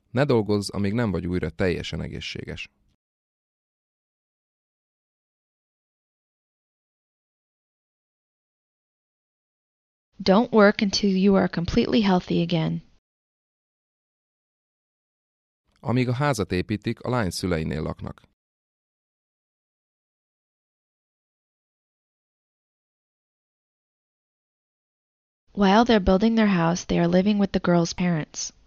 Ne dolgozz, amíg nem vagy újra teljesen egészséges. Don't work until you are completely healthy again. Amíg a házat építik, a lány szüleinél laknak. While they're building their house, they are living with the girl's parents.